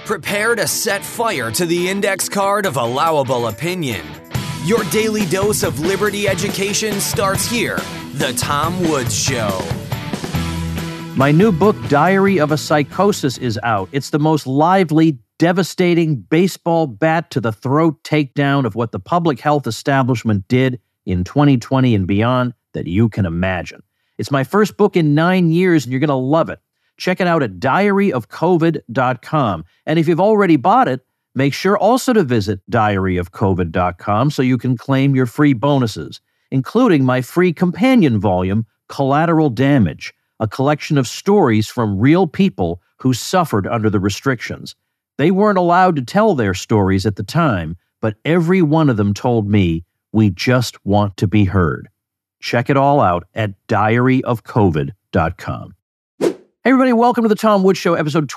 Prepare to set fire to the index card of allowable opinion. Your daily dose of liberty education starts here. The Tom Woods Show. My new book, Diary of a Psychosis, is out. It's the most lively, devastating baseball bat to the throat takedown of what the public health establishment did in 2020 and beyond that you can imagine. It's my first book in 9 years, and you're going to love it. Check it out at diaryofcovid.com. And if you've already bought it, make sure also to visit diaryofcovid.com so you can claim your free bonuses, including my free companion volume, Collateral Damage, a collection of stories from real people who suffered under the restrictions. They weren't allowed to tell their stories at the time, but every one of them told me, we just want to be heard. Check it all out at diaryofcovid.com. Hey everybody, welcome to the Tom Woods Show, episode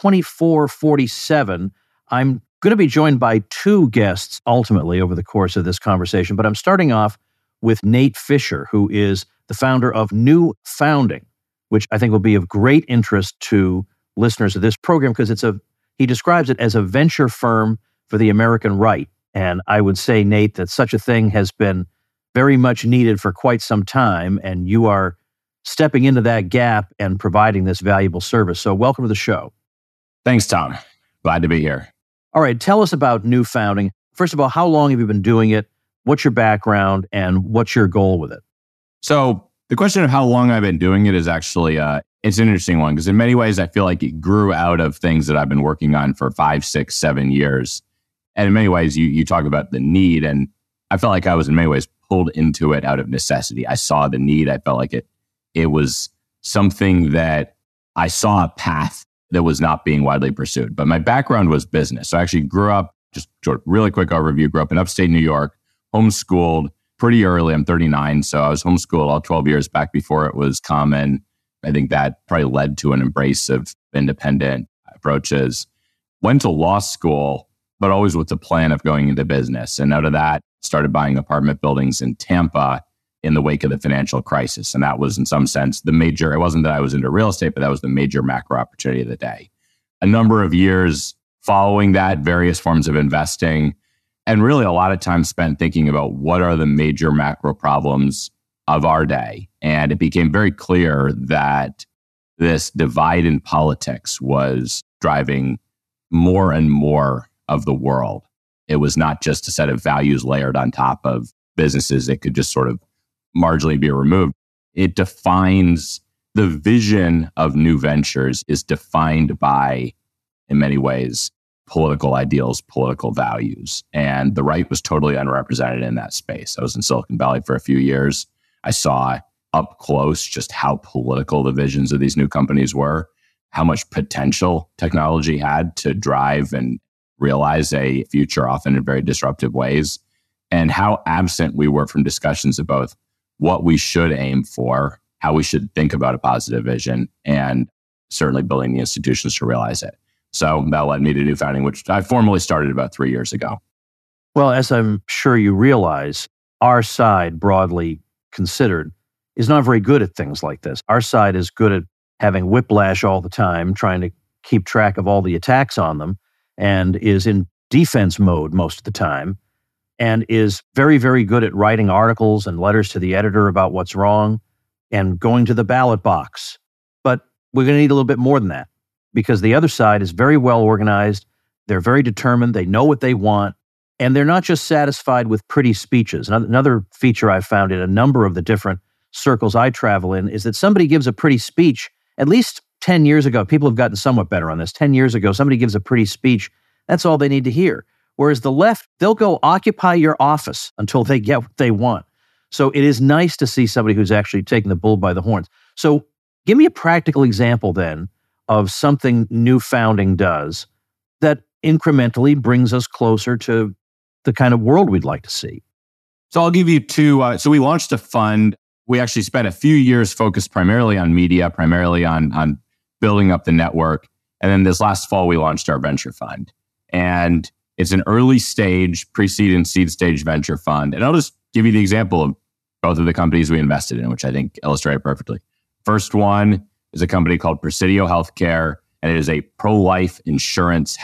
2447. I'm going to be joined by two guests ultimately over the course of this conversation, but I'm starting off with Nate Fisher, who is the founder of New Founding, which I think will be of great interest to listeners of this program because he describes it as a venture firm for the American right. And I would say, Nate, that such a thing has been very much needed for quite some time, and you are stepping into that gap and providing this valuable service. So welcome to the show. Thanks, Tom. Glad to be here. All right, tell us about New Founding. First of all, how long have you been doing it? What's your background and what's your goal with it? So the question of how long I've been doing it is actually, it's an interesting one because in many ways, I feel like it grew out of things that I've been working on for 5, 6, 7 years. And in many ways, you talk about the need, and I felt like I was in many ways pulled into it out of necessity. I saw the need. I felt like it was something that I saw a path that was not being widely pursued. But my background was business. So I actually grew up, just really quick overview, grew up in upstate New York, homeschooled pretty early. I'm 39, so I was homeschooled all 12 years back before it was common. I think that probably led to an embrace of independent approaches. Went to law school, but always with the plan of going into business. And out of that, started buying apartment buildings in Tampa in the wake of the financial crisis. And that was, in some sense, the major, it wasn't that I was into real estate, but that was the major macro opportunity of the day. A number of years following that, various forms of investing, and really a lot of time spent thinking about what are the major macro problems of our day. And it became very clear that this divide in politics was driving more and more of the world. It was not just a set of values layered on top of businesses that could just sort of marginally be removed. It defines the vision of new ventures is defined by, in many ways, political ideals, political values. And the right was totally underrepresented in that space. I was in Silicon Valley for a few years. I saw up close just how political the visions of these new companies were, how much potential technology had to drive and realize a future often in very disruptive ways, and how absent we were from discussions of both what we should aim for, how we should think about a positive vision, and certainly building the institutions to realize it. So that led me to New Founding, which I formally started about 3 years ago. Well, as I'm sure you realize, our side, broadly considered, is not very good at things like this. Our side is good at having whiplash all the time, trying to keep track of all the attacks on them, and is in defense mode most of the time, and is very, very good at writing articles and letters to the editor about what's wrong and going to the ballot box. But we're going to need a little bit more than that because the other side is very well organized. They're very determined. They know what they want. And they're not just satisfied with pretty speeches. Another feature I've found in a number of the different circles I travel in is that somebody gives a pretty speech. At least 10 years ago, people have gotten somewhat better on this. 10 years ago, somebody gives a pretty speech. That's all they need to hear. Whereas the left, they'll go occupy your office until they get what they want. So it is nice to see somebody who's actually taking the bull by the horns. So give me a practical example then of something New Founding does that incrementally brings us closer to the kind of world we'd like to see. So I'll give you two. So we launched a fund. We actually spent a few years focused primarily on media, primarily on building up the network. And then this last fall, we launched our venture fund. And it's an early stage, pre-seed and seed stage venture fund. And I'll just give you the example of both of the companies we invested in, which I think illustrate it perfectly. First one is a company called Presidio Healthcare, and it is a pro-life insurance health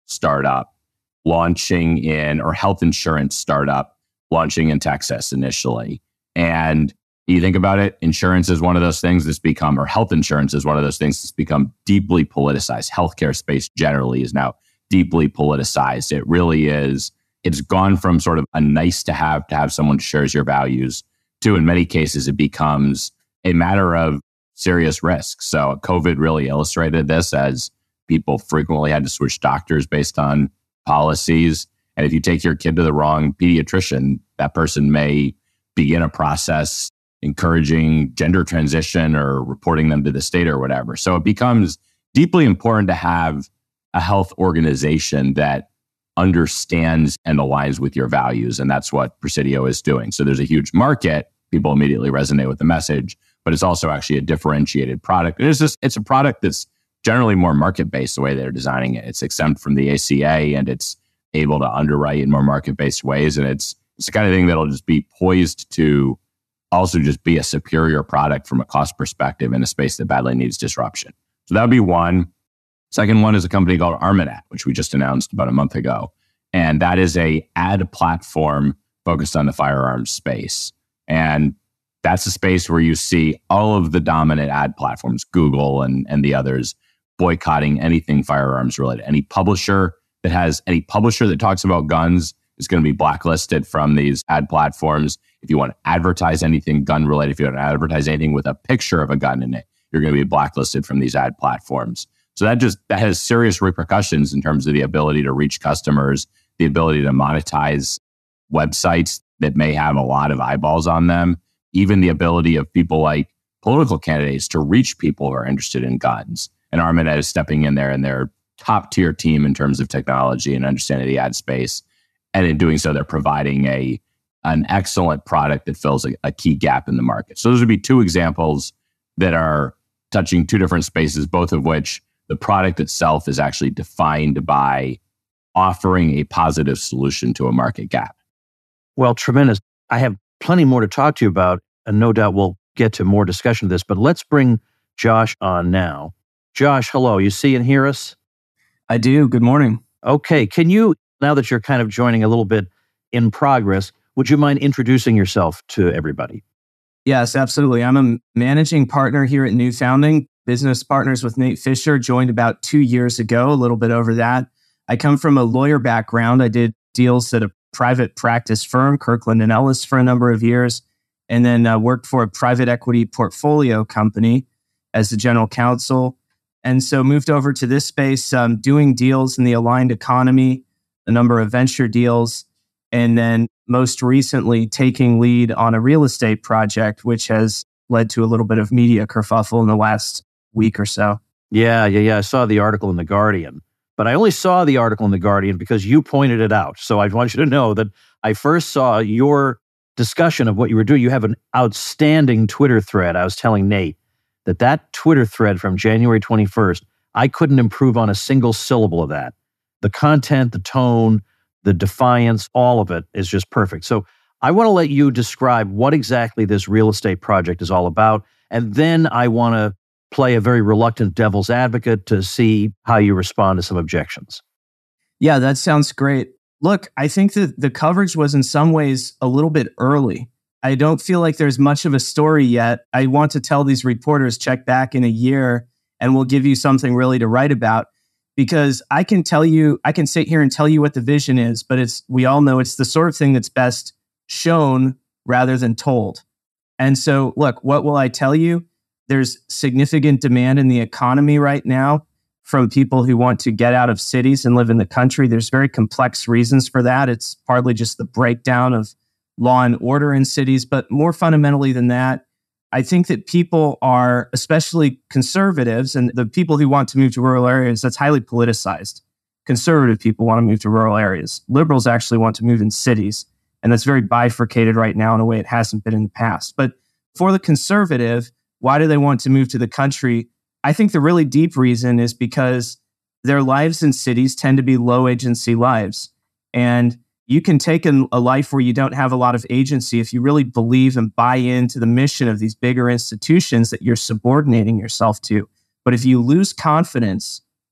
startup launching in, or health insurance startup launching in Texas initially. And you think about it, insurance is one of those things that's become, or health insurance is one of those things that's become deeply politicized. Healthcare space generally is now deeply politicized. It really is. It's gone from sort of a nice to have someone who shares your values to, in many cases, it becomes a matter of serious risk. So COVID really illustrated this, as people frequently had to switch doctors based on policies. And if you take your kid to the wrong pediatrician, that person may begin a process encouraging gender transition or reporting them to the state or whatever. So it becomes deeply important to have a health organization that understands and aligns with your values. And that's what Presidio is doing. So there's a huge market. People immediately resonate with the message, but it's also actually a differentiated product. And it's a product that's generally more market-based the way they're designing it. It's exempt from the ACA and it's able to underwrite in more market-based ways. And it's the kind of thing that'll just be poised to also just be a superior product from a cost perspective in a space that badly needs disruption. So that would be one. Second one is a company called Armanet, which we just announced about a month ago. And that is a ad platform focused on the firearms space. And that's a space where you see all of the dominant ad platforms, Google and the others, boycotting anything firearms related. Any publisher that talks about guns is going to be blacklisted from these ad platforms. If you want to advertise anything gun related, if you want to advertise anything with a picture of a gun in it, you're going to be blacklisted from these ad platforms. So that has serious repercussions in terms of the ability to reach customers, the ability to monetize websites that may have a lot of eyeballs on them, even the ability of people like political candidates to reach people who are interested in guns. And Armanet is stepping in there, and they're top tier team in terms of technology and understanding the ad space. And in doing so, they're providing an excellent product that fills a key gap in the market. So those would be two examples that are touching two different spaces, both of which the product itself is actually defined by offering a positive solution to a market gap. Well, tremendous. I have plenty more to talk to you about, and no doubt we'll get to more discussion of this, but let's bring Josh on now. Josh, hello. You see and hear us? I do. Good morning. Okay. Can you, now that you're kind of joining a little bit in progress, would you mind introducing yourself to everybody? Yes, absolutely. I'm a managing partner here at New Founding, business partners with Nate Fisher, joined about 2 years ago, a little bit over that. I come from a lawyer background. I did deals at a private practice firm, Kirkland & Ellis, for a number of years, and then worked for a private equity portfolio company as the general counsel. And so moved over to this space, doing deals in the aligned economy, a number of venture deals, and then most recently taking lead on a real estate project, which has led to a little bit of media kerfuffle in the last week or so. Yeah. I saw the article in The Guardian, but I only saw the article in The Guardian because you pointed it out. So I want you to know that I first saw your discussion of what you were doing. You have an outstanding Twitter thread. I was telling Nate that Twitter thread from January 21st, I couldn't improve on a single syllable of that. The content, the tone, the defiance, all of it is just perfect. So I want to let you describe what exactly this real estate project is all about. And then I want to play a very reluctant devil's advocate to see how you respond to some objections. Yeah, that sounds great. Look, I think that the coverage was in some ways a little bit early. I don't feel like there's much of a story yet. I want to tell these reporters, check back in a year and we'll give you something really to write about. Because I can sit here and tell you what the vision is, but we all know it's the sort of thing that's best shown rather than told. And so, look, what will I tell you? There's significant demand in the economy right now from people who want to get out of cities and live in the country. There's very complex reasons for that. It's partly just the breakdown of law and order in cities, but more fundamentally than that, I think that people are, especially conservatives and the people who want to move to rural areas, that's highly politicized. Conservative people want to move to rural areas. Liberals actually want to move in cities. And that's very bifurcated right now in a way it hasn't been in the past. But for the conservative, why do they want to move to the country? I think the really deep reason is because their lives in cities tend to be low agency lives. And you can take a life where you don't have a lot of agency if you really believe and buy into the mission of these bigger institutions that you're subordinating yourself to. But if you lose confidence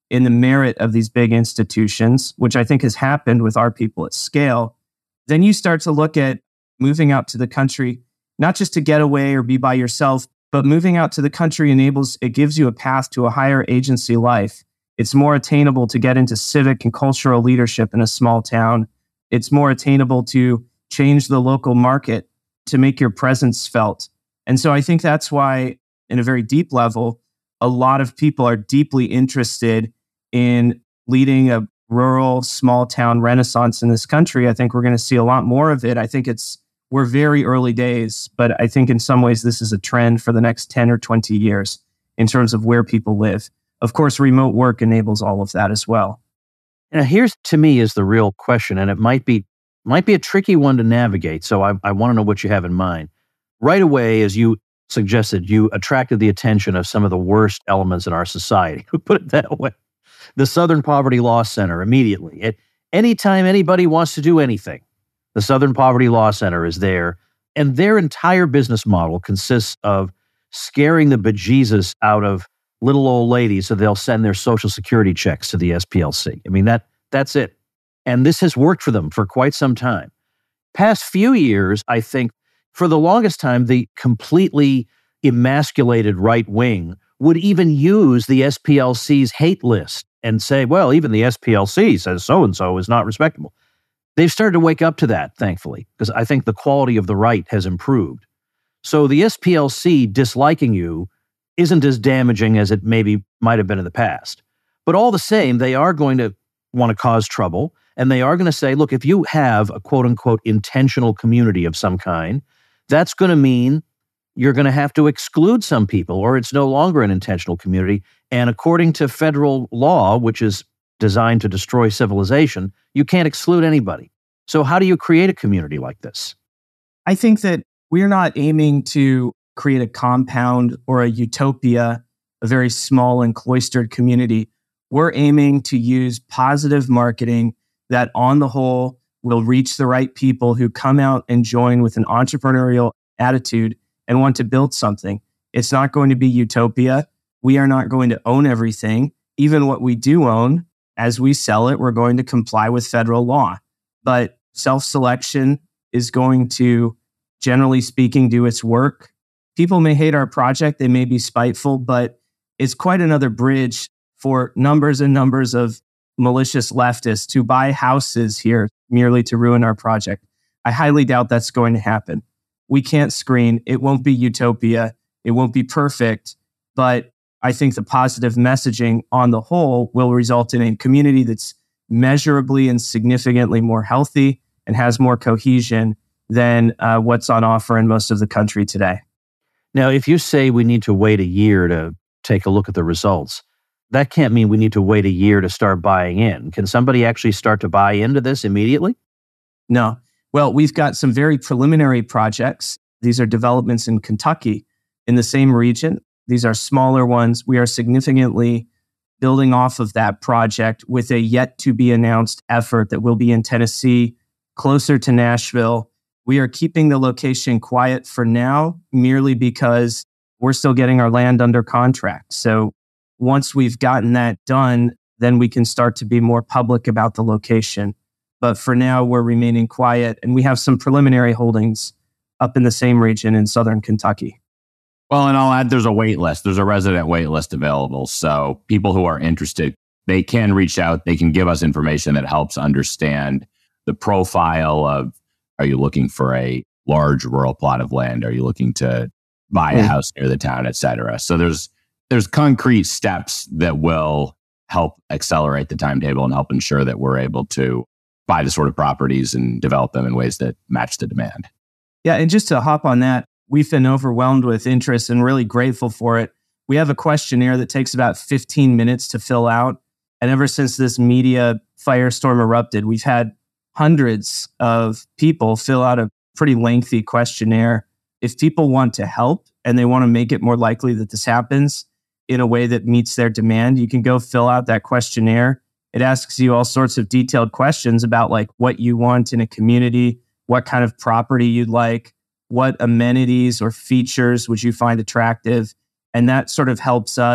in the merit of these big institutions, which I think has happened with our people at scale, then you start to look at moving out to the country, not just to get away or be by yourself, but moving out to the country it gives you a path to a higher agency life. It's more attainable to get into civic and cultural leadership in a small town. It's more attainable to change the local market, to make your presence felt. And so I think that's why, in a very deep level, a lot of people are deeply interested in leading a rural, small town renaissance in this country. I think we're going to see a lot more of it. I think we're very early days, but I think in some ways this is a trend for the next 10 or 20 years in terms of where people live. Of course, remote work enables all of that as well. Now, here's to me is the real question, and it might be a tricky one to navigate. So I want to know what you have in mind. Right away, as you suggested, you attracted the attention of some of the worst elements in our society. Put it that way. The Southern Poverty Law Center immediately. Anytime anybody wants to do anything, the Southern Poverty Law Center is there. And their entire business model consists of scaring the bejesus out of little old ladies so they'll send their Social Security checks to the SPLC. I mean, that's it. And this has worked for them for quite some time. Past few years, I think, for the longest time, the completely emasculated right wing would even use the SPLC's hate list and say, well, even the SPLC says so-and-so is not respectable. They've started to wake up to that, thankfully, because I think the quality of the right has improved. So the SPLC disliking you isn't as damaging as it maybe might have been in the past. But all the same, they are going to want to cause trouble, and they are going to say, look, if you have a quote-unquote intentional community of some kind, that's going to mean you're going to have to exclude some people, or it's no longer an intentional community. And according to federal law, which is designed to destroy civilization, you can't exclude anybody. So how do you create a community like this? I think that we're not aiming to create a compound or a utopia, a very small and cloistered community. We're aiming to use positive marketing that on the whole will reach the right people who come out and join with an entrepreneurial attitude and want to build something. It's not going to be utopia. We are not going to own everything. Even what we do own, as we sell it, we're going to comply with federal law. But self-selection is going to, generally speaking, do its work. People may hate our project. They may be spiteful, but it's quite another bridge for numbers and numbers of malicious leftists to buy houses here merely to ruin our project. I highly doubt that's going to happen. We can't screen. It won't be utopia. It won't be perfect. But I think the positive messaging on the whole will result in a community that's measurably and significantly more healthy and has more cohesion than what's on offer in most of the country today. Now, if you say we need to wait a year to take a look at the results, that can't mean we need to wait a year to start buying in. Can somebody actually start to buy into this immediately? No. Well, we've got some very preliminary projects. These are developments in Kentucky in the same region. These are smaller ones. We are significantly building off of that project with a yet to be announced effort that will be in Tennessee, closer to Nashville. We are keeping the location quiet for now, merely because we're still getting our land under contract. So once we've gotten that done, then we can start to be more public about the location. But for now, we're remaining quiet, and we have some preliminary holdings up in the same region in southern Kentucky. Well, and I'll add, there's a wait list. There's a resident wait list available. So people who are interested, they can reach out. They can give us information that helps understand the profile of, are you looking for a large rural plot of land? Are you looking to buy a house near the town, et cetera? So there's concrete steps that will help accelerate the timetable and help ensure that we're able to buy the sort of properties and develop them in ways that match the demand. Yeah, and just to hop on that, we've been overwhelmed with interest and really grateful for it. We have a questionnaire that takes about 15 minutes to fill out. And ever since this media firestorm erupted, we've had hundreds of people fill out a pretty lengthy questionnaire. If people want to help and they want to make it more likely that this happens in a way that meets their demand, you can go fill out that questionnaire. It asks you all sorts of detailed questions about like what you want in a community, what kind of property you'd like, what amenities or features would you find attractive. And that sort of helps us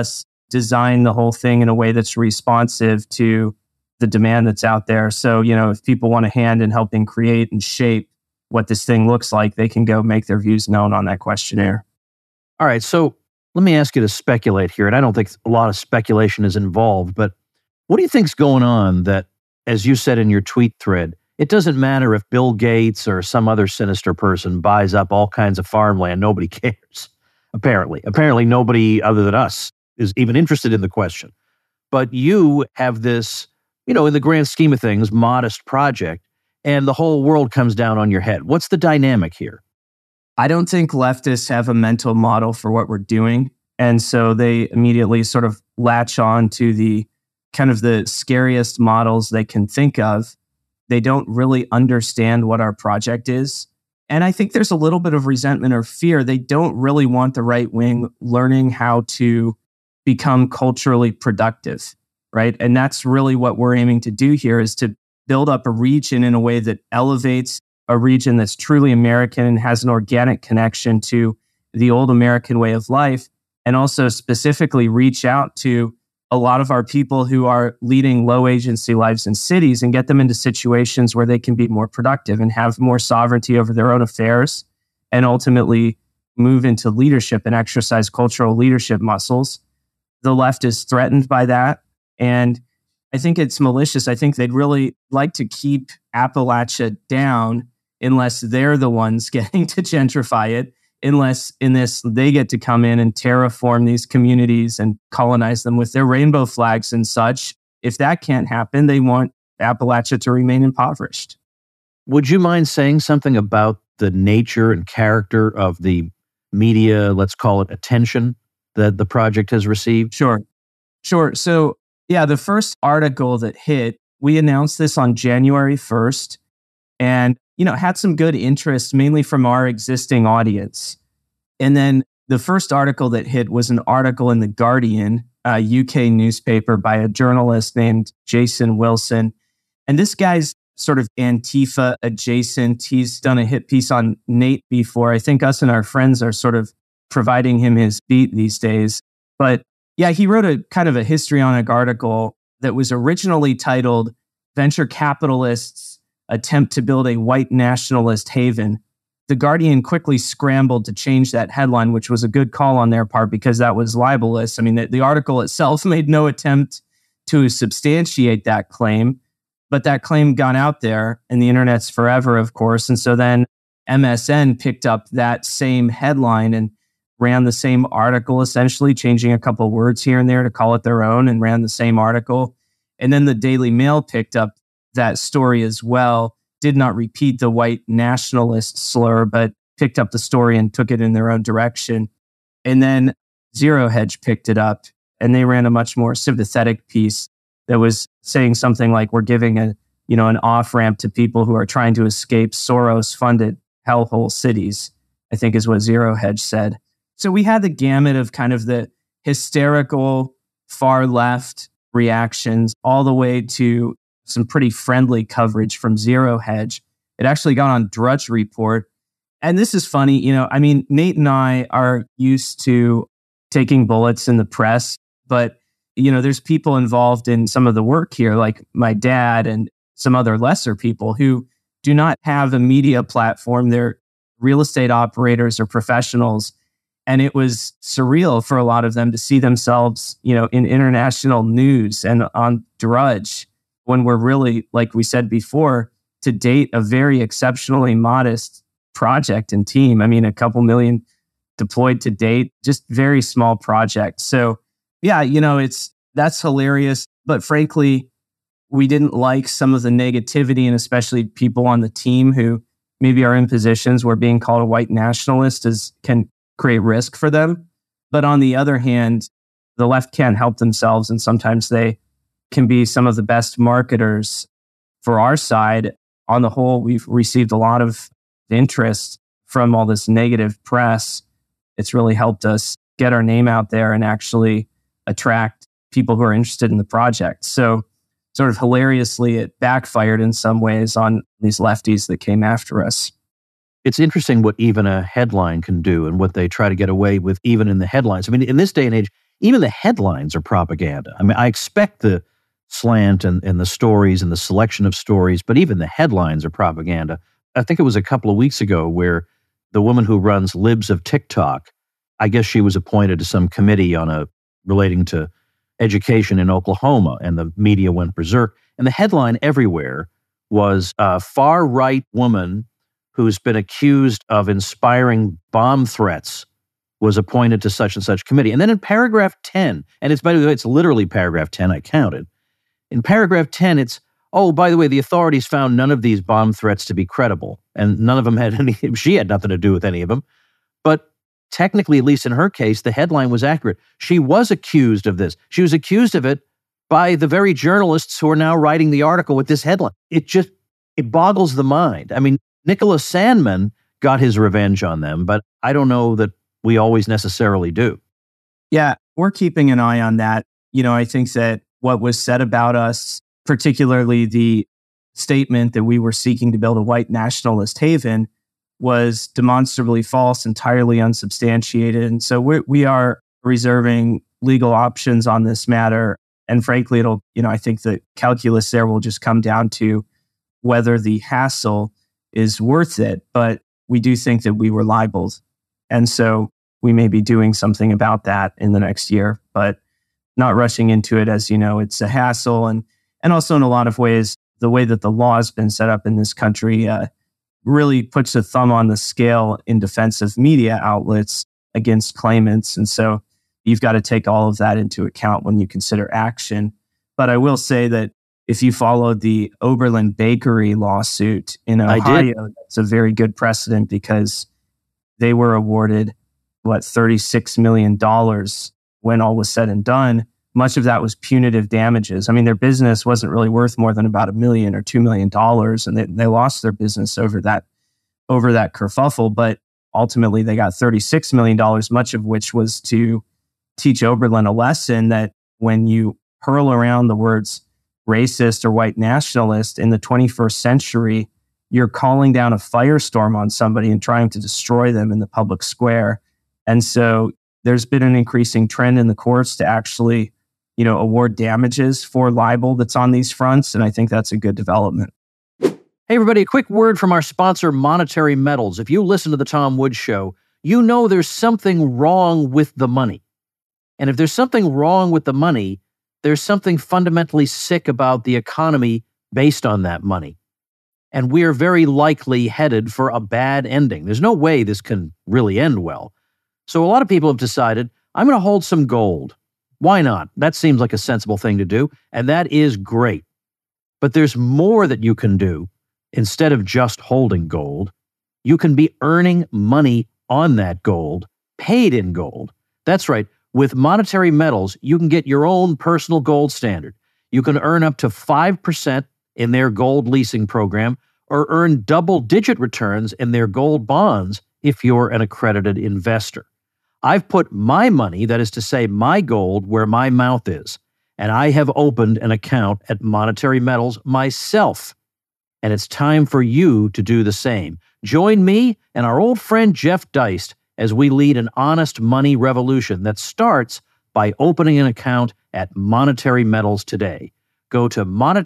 design the whole thing in a way that's responsive to the demand that's out there. So, if people want a hand in helping create and shape what this thing looks like, they can go make their views known on that questionnaire. All right. So let me ask you to speculate here. And I don't think a lot of speculation is involved, but what do you think's going on that, as you said in your tweet thread, it doesn't matter if Bill Gates or some other sinister person buys up all kinds of farmland, nobody cares. Apparently nobody other than us is even interested in the question. But you have this, in the grand scheme of things, modest project, and the whole world comes down on your head. What's the dynamic here? I don't think leftists have a mental model for what we're doing. And so they immediately sort of latch on to the kind of the scariest models they can think of. They don't really understand what our project is. And I think there's a little bit of resentment or fear. They don't really want the right wing learning how to become culturally productive, right? And that's really what we're aiming to do here, is to build up a region in a way that elevates a region that's truly American and has an organic connection to the old American way of life, and also specifically reach out to a lot of our people who are leading low agency lives in cities and get them into situations where they can be more productive and have more sovereignty over their own affairs, and ultimately move into leadership and exercise cultural leadership muscles. The left is threatened by that. And I think it's malicious. I think they'd really like to keep Appalachia down unless they're the ones getting to gentrify it, unless in this they get to come in and terraform these communities and colonize them with their rainbow flags and such. If that can't happen, they want Appalachia to remain impoverished. Would you mind saying something about the nature and character of the media, let's call it attention, that the project has received? Sure. So, the first article that hit, we announced this on January 1st, and had some good interest, mainly from our existing audience. And then the first article that hit was an article in The Guardian, a UK newspaper, by a journalist named Jason Wilson. And this guy's sort of Antifa adjacent. He's done a hit piece on Nate before. I think us and our friends are sort of providing him his beat these days. But he wrote a kind of a histrionic article that was originally titled "Venture Capitalists Attempt to Build a White Nationalist Haven." The Guardian quickly scrambled to change that headline, which was a good call on their part because that was libelous. I mean, the article itself made no attempt to substantiate that claim, but that claim got out there, and the internet's forever, of course. And so then MSN picked up that same headline and ran the same article, essentially changing a couple words here and there to call it their own, and ran the same article. And then the Daily Mail picked up that story as well, did not repeat the white nationalist slur, but picked up the story and took it in their own direction. And then Zero Hedge picked it up, and they ran a much more sympathetic piece that was saying something like, we're giving an off-ramp to people who are trying to escape Soros-funded hellhole cities, I think is what Zero Hedge said. So we had the gamut of kind of the hysterical far left reactions all the way to some pretty friendly coverage from Zero Hedge. It actually got on Drudge Report. And this is funny, Nate and I are used to taking bullets in the press, but, there's people involved in some of the work here, like my dad and some other lesser people who do not have a media platform. They're real estate operators or professionals. And it was surreal for a lot of them to see themselves, in international news and on Drudge, when we're really, like we said before, to date, a very exceptionally modest project and team. I mean, a couple million deployed to date, just very small project. So that's hilarious. But frankly, we didn't like some of the negativity, and especially people on the team who maybe are in positions where being called a white nationalist can create risk for them. But on the other hand, the left can't help themselves, and sometimes they can be some of the best marketers for our side. On the whole, we've received a lot of interest from all this negative press. It's really helped us get our name out there and actually attract people who are interested in the project. So sort of hilariously, it backfired in some ways on these lefties that came after us. It's interesting what even a headline can do and what they try to get away with even in the headlines. I mean, in this day and age, even the headlines are propaganda. I mean, I expect the slant and the stories and the selection of stories, but even the headlines are propaganda. I think it was a couple of weeks ago where the woman who runs Libs of TikTok, I guess she was appointed to some committee relating to education in Oklahoma, and the media went berserk. And the headline everywhere was a far-right woman who's been accused of inspiring bomb threats was appointed to such and such committee. And then in paragraph 10, and it's, by the way, it's literally paragraph 10, I counted. In paragraph 10, it's, oh, by the way, the authorities found none of these bomb threats to be credible, and none of them had she had nothing to do with any of them. But technically, at least in her case, the headline was accurate. She was accused of this. She was accused of it by the very journalists who are now writing the article with this headline. It boggles the mind. I mean, Nicholas Sandmann got his revenge on them, but I don't know that we always necessarily do. Yeah, we're keeping an eye on that. I think that what was said about us, particularly the statement that we were seeking to build a white nationalist haven, was demonstrably false, entirely unsubstantiated. And so we are reserving legal options on this matter. And frankly, I think the calculus there will just come down to whether the hassle is worth it. But we do think that we were libeled. And so we may be doing something about that in the next year, but not rushing into it. As you know, it's a hassle. And also in a lot of ways, the way that the law has been set up in this country really puts a thumb on the scale in defense of media outlets against claimants. And so you've got to take all of that into account when you consider action. But I will say that if you followed the Oberlin Bakery lawsuit in Ohio, that's a very good precedent, because they were awarded, $36 million when all was said and done. Much of that was punitive damages. I mean, their business wasn't really worth more than about $1 million or $2 million, and they lost their business over that kerfuffle. But ultimately, they got $36 million, much of which was to teach Oberlin a lesson that when you hurl around the words racist or white nationalist in the 21st century, you're calling down a firestorm on somebody and trying to destroy them in the public square. And so there's been an increasing trend in the courts to actually, award damages for libel that's on these fronts. And I think that's a good development. Hey, everybody, a quick word from our sponsor, Monetary Metals. If you listen to the Tom Woods Show, you know there's something wrong with the money. And if there's something wrong with the money, there's something fundamentally sick about the economy based on that money. And we're very likely headed for a bad ending. There's no way this can really end well. So a lot of people have decided, I'm going to hold some gold. Why not? That seems like a sensible thing to do, and that is great. But there's more that you can do. Instead of just holding gold, you can be earning money on that gold, paid in gold. That's right. With Monetary Metals, you can get your own personal gold standard. You can earn up to 5% in their gold leasing program, or earn double-digit returns in their gold bonds if you're an accredited investor. I've put my money, that is to say my gold, where my mouth is, and I have opened an account at Monetary Metals myself. And it's time for you to do the same. Join me and our old friend Jeff Deist as we lead an honest money revolution that starts by opening an account at Monetary Metals today. Go to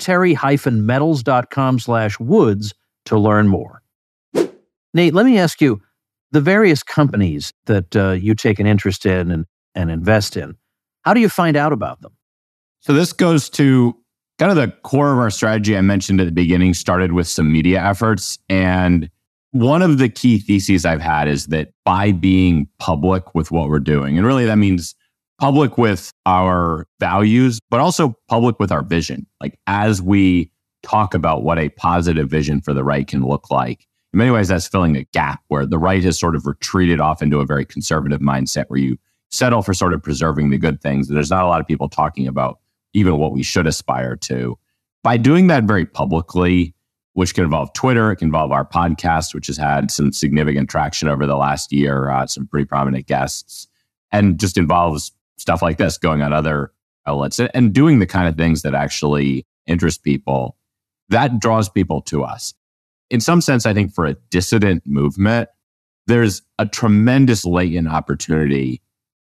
monetary-metals.com/woods to learn more. Nate, let me ask you, the various companies that you take an interest in and invest in, how do you find out about them? So this goes to kind of the core of our strategy I mentioned at the beginning, started with some media efforts. And one of the key theses I've had is that by being public with what we're doing, and really that means public with our values, but also public with our vision. Like as we talk about what a positive vision for the right can look like, in many ways that's filling a gap where the right has sort of retreated off into a very conservative mindset where you settle for sort of preserving the good things. There's not a lot of people talking about even what we should aspire to. By doing that very publicly, which can involve Twitter, it can involve our podcast, which has had some significant traction over the last year, some pretty prominent guests, and just involves stuff like this going on other outlets and doing the kind of things that actually interest people, that draws people to us. In some sense, I think for a dissident movement, there's a tremendous latent opportunity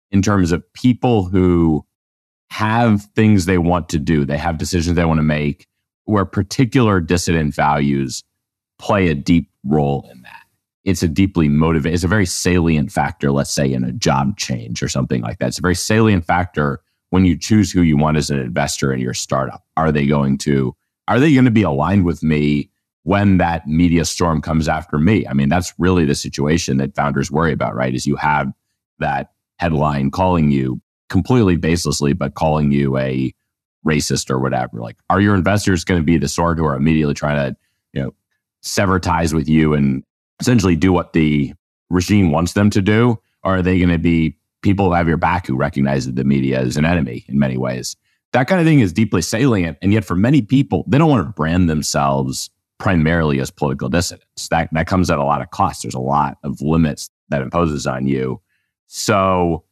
in terms of people who have things they want to do. They have decisions they want to make where particular dissident values play a deep role in that. It's a deeply motivated, it's a very salient factor, let's say in a job change or something like that. It's a very salient factor when you choose who you want as an investor in your startup. Are they going to be aligned with me when that media storm comes after me? I mean, that's really the situation that founders worry about, right? Is you have that headline calling you completely baselessly, but calling you a racist or whatever. Like, are your investors going to be the sort who are immediately trying to, sever ties with you and essentially do what the regime wants them to do? Or are they going to be people who have your back who recognize that the media is an enemy in many ways? That kind of thing is deeply salient. And yet for many people, they don't want to brand themselves primarily as political dissidents. That comes at a lot of cost. There's a lot of limits that imposes on you. So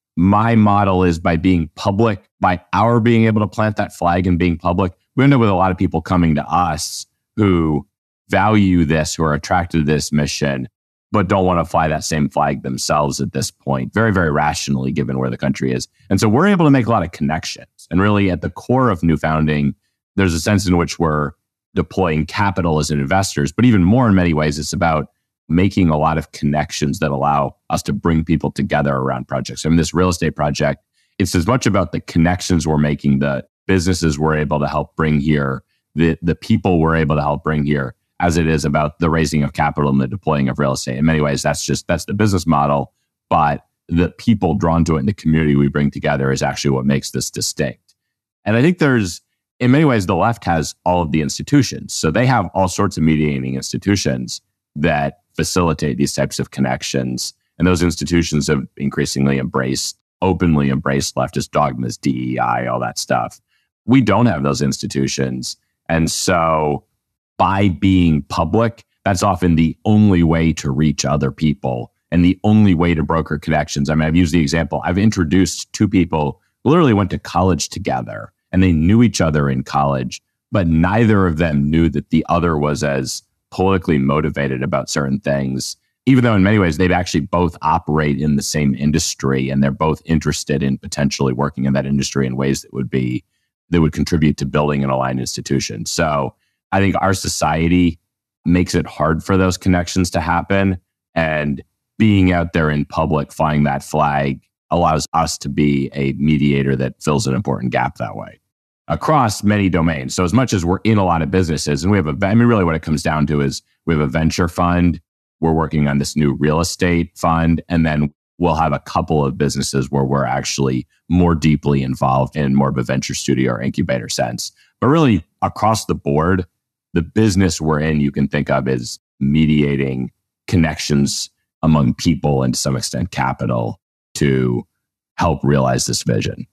my model is by being public, by our being able to plant that flag and being public, we end up with a lot of people coming to us who value this, who are attracted to this mission, but don't want to fly that same flag themselves at this point, very, very rationally, given where the country is. And so we're able to make a lot of connections. And really at the core of New Founding, there's a sense in which we're deploying capital as investors, but even more in many ways, it's about making a lot of connections that allow us to bring people together around projects. I mean, this real estate project, it's as much about the connections we're making, the businesses we're able to help bring here, the people we're able to help bring here, as it is about the raising of capital and the deploying of real estate. In many ways, that's the business model, but the people drawn to it and the community we bring together is actually what makes this distinct. And I think in many ways, the left has all of the institutions. So they have all sorts of mediating institutions that facilitate these types of connections. And those institutions have increasingly openly embraced leftist dogmas, DEI, all that stuff. We don't have those institutions. And so by being public, that's often the only way to reach other people and the only way to broker connections. I mean, I've used the example. I've introduced two people who literally went to college together and they knew each other in college, but neither of them knew that the other was as politically motivated about certain things, even though in many ways they'd actually both operate in the same industry and they're both interested in potentially working in that industry in ways that would contribute to building an aligned institution. So I think our society makes it hard for those connections to happen, and being out there in public, flying that flag, allows us to be a mediator that fills an important gap that way across many domains. So as much as we're in a lot of businesses, and really what it comes down to is we have a venture fund, we're working on this new real estate fund, and then we'll have a couple of businesses where we're actually more deeply involved in more of a venture studio or incubator sense. But really across the board, the business we're in, you can think of as mediating connections among people and to some extent capital to help realize this vision.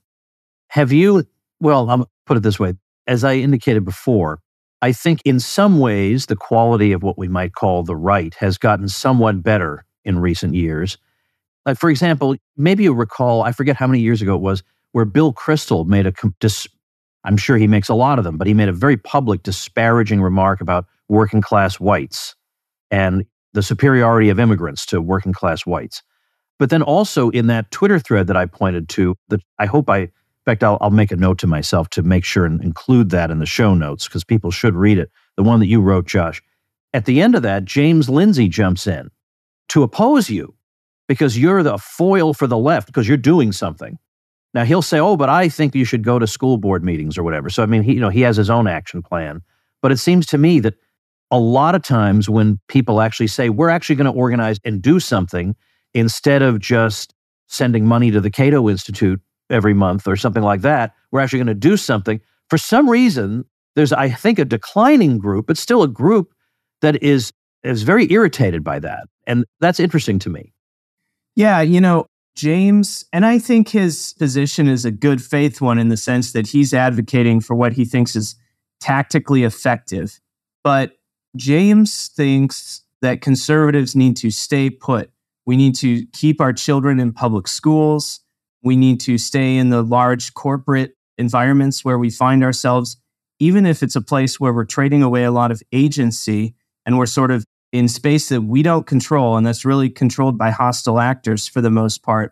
I'll put it this way. As I indicated before, I think in some ways, the quality of what we might call the right has gotten somewhat better in recent years. Like, for example, maybe you recall, I forget how many years ago it was, where Bill Kristol made I'm sure he makes a lot of them, but he made a very public disparaging remark about working class whites and the superiority of immigrants to working class whites. But then also in that Twitter thread that I pointed to, that I'll make a note to myself to make sure and include that in the show notes because people should read it. The one that you wrote, Josh. At the end of that, James Lindsay jumps in to oppose you because you're the foil for the left because you're doing something. Now he'll say, "Oh, but I think you should go to school board meetings or whatever." So I mean, he has his own action plan. But it seems to me that a lot of times when people actually say, "We're actually going to organize and do something," instead of just sending money to the Cato Institute every month or something like that, we're actually going to do something. For some reason, there's, I think, a declining group, but still a group that is very irritated by that. And that's interesting to me. Yeah, James, and I think his position is a good faith one in the sense that he's advocating for what he thinks is tactically effective. But James thinks that conservatives need to stay put. We need to keep our children in public schools. We need to stay in the large corporate environments where we find ourselves, even if it's a place where we're trading away a lot of agency and we're sort of in space that we don't control, and that's really controlled by hostile actors for the most part.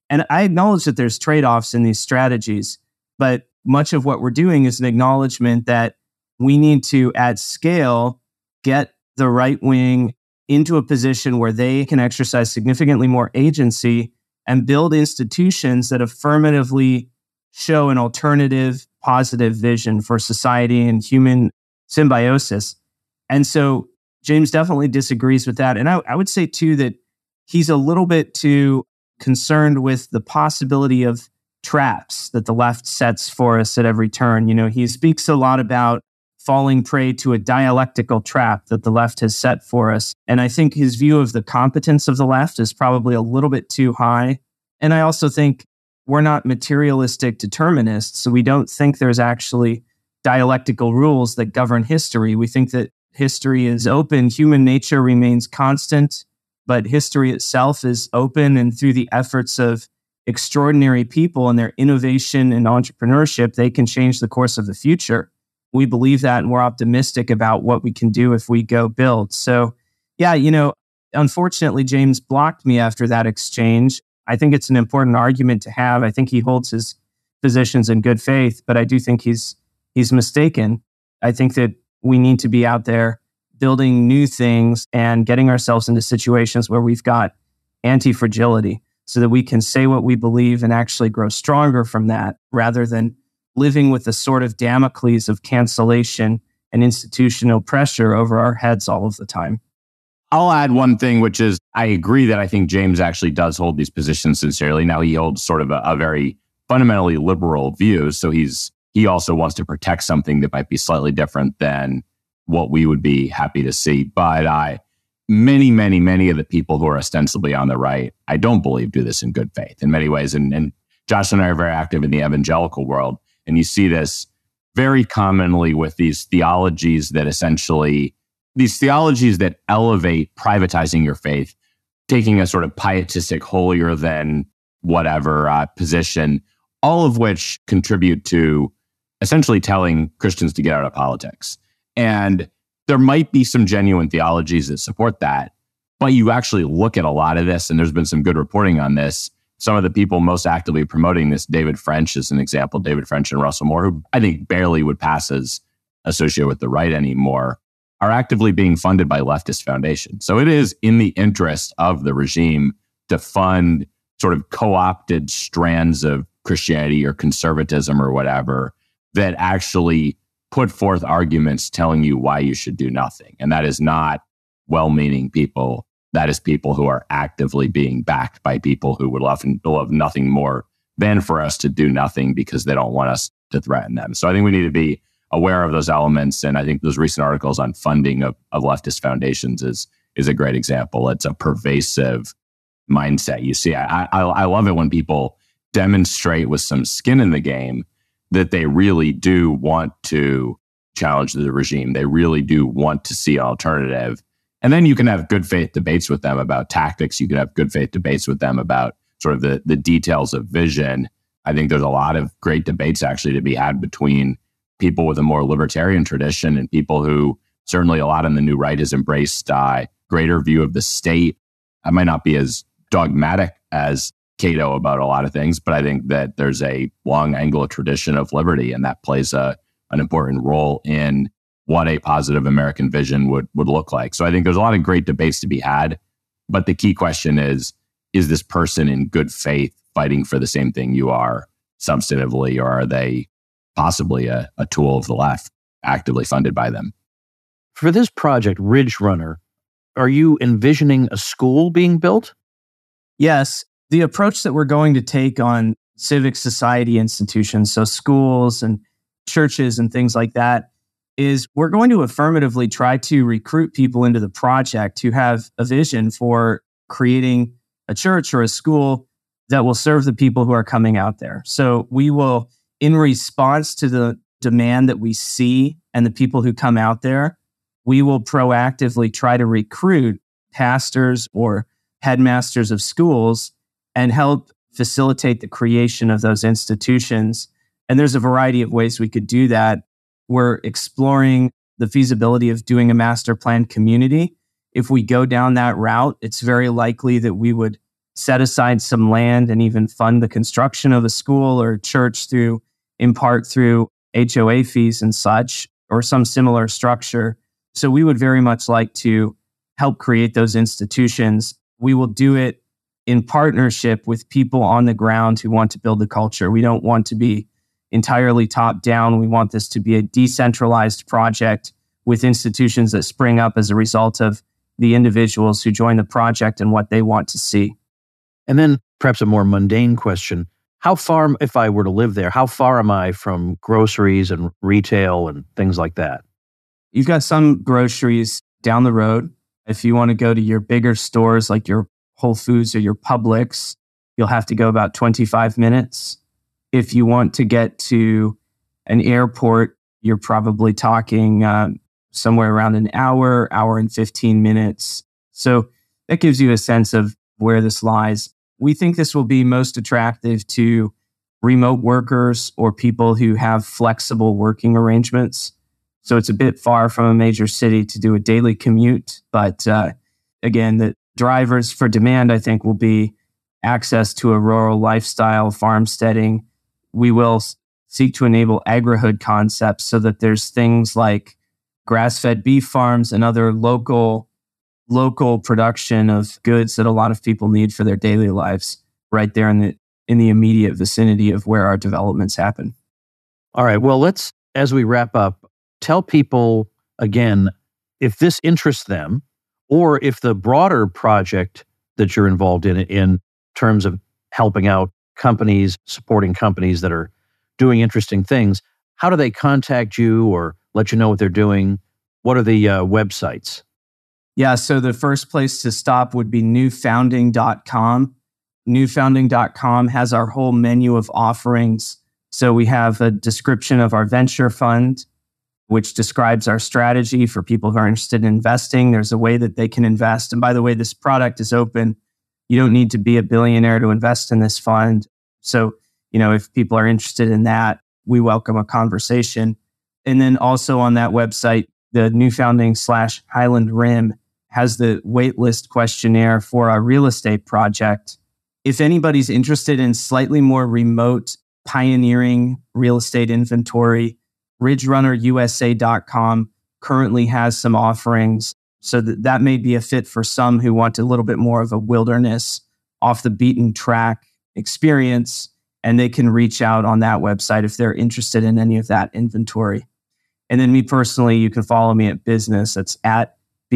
And I acknowledge that there's trade-offs in these strategies, but much of what we're doing is an acknowledgement that we need to, at scale, get the right wing into a position where they can exercise significantly more agency and build institutions that affirmatively show an alternative, positive vision for society and human symbiosis. And so James definitely disagrees with that. And I would say, too, that he's a little bit too concerned with the possibility of traps that the left sets for us at every turn. You know, he speaks a lot about falling prey to a dialectical trap that the left has set for us. And I think his view of the competence of the left is probably a little bit too high. And I also think we're not materialistic determinists, so we don't think there's actually dialectical rules that govern history. We think that history is open, human nature remains constant, but history itself is open, and through the efforts of extraordinary people and their innovation and entrepreneurship, they can change the course of the future. We believe that, and we're optimistic about what we can do if we go build. So, yeah, you know, unfortunately, James blocked me after that exchange. I think it's an important argument to have. I think he holds his positions in good faith, but I do think he's mistaken. I think that we need to be out there building new things and getting ourselves into situations where we've got anti-fragility so that we can say what we believe and actually grow stronger from that, rather than living with the sort of Damocles of cancellation and institutional pressure over our heads all of the time. I'll add one thing, which is I agree that I think James actually does hold these positions sincerely. Now, he holds sort of a very fundamentally liberal view. So he also wants to protect something that might be slightly different than what we would be happy to see. But many of the people who are ostensibly on the right, I don't believe do this in good faith in many ways. And Josh and I are very active in the evangelical world. And you see this very commonly with these theologies that elevate privatizing your faith, taking a sort of pietistic, holier than whatever position, all of which contribute to essentially telling Christians to get out of politics. And there might be some genuine theologies that support that, but you actually look at a lot of this, and there's been some good reporting on this. Some of the people most actively promoting this, David French is an example, David French and Russell Moore, who I think barely would pass as associated with the right anymore, are actively being funded by leftist foundations. So it is in the interest of the regime to fund sort of co-opted strands of Christianity or conservatism or whatever that actually put forth arguments telling you why you should do nothing. And that is not well-meaning people. That is people who are actively being backed by people who would love nothing more than for us to do nothing because they don't want us to threaten them. So I think we need to be aware of those elements. And I think those recent articles on funding of leftist foundations is a great example. It's a pervasive mindset. You see, I love it when people demonstrate with some skin in the game that they really do want to challenge the regime. They really do want to see an alternative. And then you can have good faith debates with them about tactics. You can have good faith debates with them about sort of the details of vision. I think there's a lot of great debates actually to be had between people with a more libertarian tradition and people who certainly a lot in the new right has embraced greater view of the state. I might not be as dogmatic as Cato about a lot of things, but I think that there's a long Anglo tradition of liberty, and that plays an important role in what a positive American vision would look like. So I think there's a lot of great debates to be had, but the key question is this person in good faith fighting for the same thing you are substantively, or are they possibly a tool of the left actively funded by them? For this project, Ridge Runner, are you envisioning a school being built? Yes. The approach that we're going to take on civic society institutions, so schools and churches and things like that, is we're going to affirmatively try to recruit people into the project who have a vision for creating a church or a school that will serve the people who are coming out there. So we will, in response to the demand that we see and the people who come out there, we will proactively try to recruit pastors or headmasters of schools and help facilitate the creation of those institutions. And there's a variety of ways we could do that. We're exploring the feasibility of doing a master plan community. If we go down that route, it's very likely that we would set aside some land and even fund the construction of a school or church in part through HOA fees and such, or some similar structure. So we would very much like to help create those institutions. We will do it in partnership with people on the ground who want to build the culture. We don't want to be entirely top down. We want this to be a decentralized project with institutions that spring up as a result of the individuals who join the project and what they want to see. And then perhaps a more mundane question. How far, if I were to live there, how far am I from groceries and retail and things like that? You've got some groceries down the road. If you want to go to your bigger stores like your Whole Foods or your Publix, you'll have to go about 25 minutes. If you want to get to an airport, you're probably talking somewhere around an hour and 15 minutes. So that gives you a sense of where this lies. We think this will be most attractive to remote workers or people who have flexible working arrangements. So it's a bit far from a major city to do a daily commute. But again, the drivers for demand, I think, will be access to a rural lifestyle, farmsteading. We will seek to enable agrihood concepts so that there's things like grass-fed beef farms and other local production of goods that a lot of people need for their daily lives right there in the immediate vicinity of where our developments happen. All right. Well, let's, as we wrap up, tell people again, if this interests them, or if the broader project that you're involved in terms of helping out companies, supporting companies that are doing interesting things, how do they contact you or let you know what they're doing? What are the websites? Yeah, so the first place to stop would be newfounding.com. Newfounding.com has our whole menu of offerings. So we have a description of our venture fund, which describes our strategy for people who are interested in investing. There's a way that they can invest. And by the way, this product is open. You don't need to be a billionaire to invest in this fund. So, if people are interested in that, we welcome a conversation. And then also on that website, the Newfounding/Highland Rim has the waitlist questionnaire for our real estate project. If anybody's interested in slightly more remote, pioneering real estate inventory, RidgeRunnerUSA.com currently has some offerings. So that may be a fit for some who want a little bit more of a wilderness, off the beaten track experience. And they can reach out on that website if they're interested in any of that inventory. And then me personally, you can follow me at business. It's at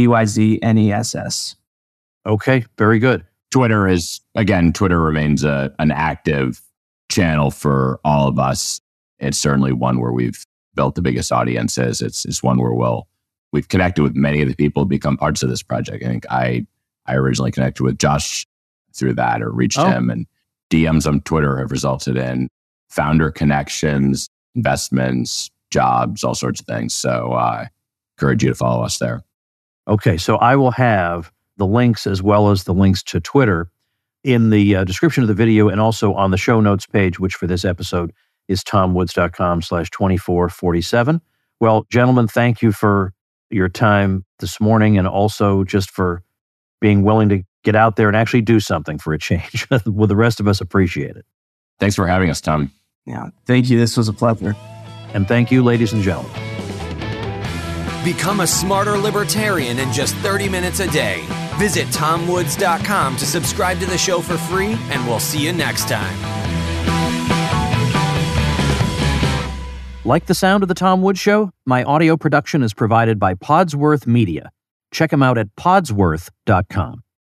BYZNESS. Okay, very good. Twitter remains an active channel for all of us. It's certainly one where we've built the biggest audiences. It's one where we've connected with many of the people who become parts of this project. I think I originally connected with Josh through that or reached him, and DMs on Twitter have resulted in founder connections, investments, jobs, all sorts of things. So I encourage you to follow us there. Okay, so I will have the links as well as the links to Twitter in the description of the video and also on the show notes page, which for this episode is tomwoods.com/2447. Well, gentlemen, thank you for your time this morning and also just for being willing to get out there and actually do something for a change. Well, the rest of us appreciate it. Thanks for having us, Tom. Yeah, thank you. This was a pleasure. And thank you, ladies and gentlemen. Become a smarter libertarian in just 30 minutes a day. Visit TomWoods.com to subscribe to the show for free, and we'll see you next time. Like the sound of The Tom Woods Show? My audio production is provided by Podsworth Media. Check them out at podsworth.com.